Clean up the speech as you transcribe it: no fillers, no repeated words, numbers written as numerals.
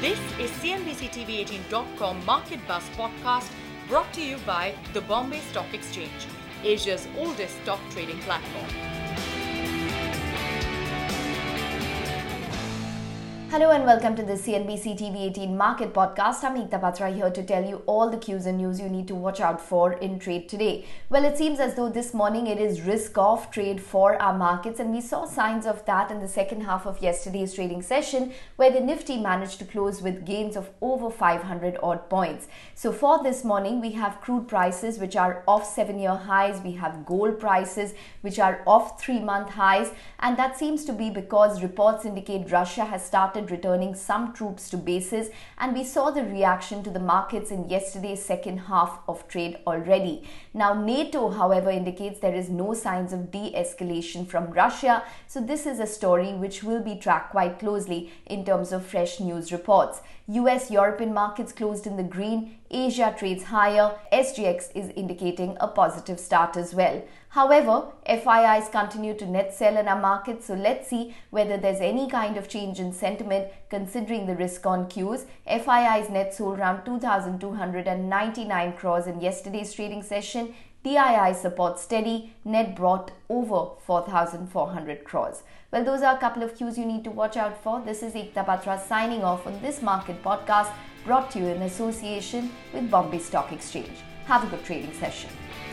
This is CNBC-TV18.com Market Buzz podcast brought to you by the Bombay Stock Exchange, Asia's oldest stock trading platform. Hello and welcome to the CNBC TV18 Market Podcast. I'm Ekta Batra here to tell you all the cues and news you need to watch out for in trade today. Well, it seems as though this morning it is risk-off trade for our markets, and we saw signs of that in the second half of yesterday's trading session, where the Nifty managed to close with gains of over 500 odd points. So for this morning, we have crude prices which are off 7-year highs, we have gold prices which are off 3-month highs, and that seems to be because reports indicate Russia has started returning some troops to bases, and we saw the reaction to the markets in yesterday's second half of trade already. Now NATO, however, indicates there is no signs of de-escalation from Russia, so this is a story which will be tracked quite closely in terms of fresh news reports. US European markets closed in the green, Asia trades higher, SGX is indicating a positive start as well. However, FIIs continue to net sell in our market, so let's see whether there's any kind of change in sentiment considering the risk on cues. FIIs net sold around 2,299 crores in yesterday's trading session. DII support steady, net brought over 4,400 crores. Well, those are a couple of cues you need to watch out for. This is Ekta Batra signing off on this market podcast brought to you in association with Bombay Stock Exchange. Have a good trading session.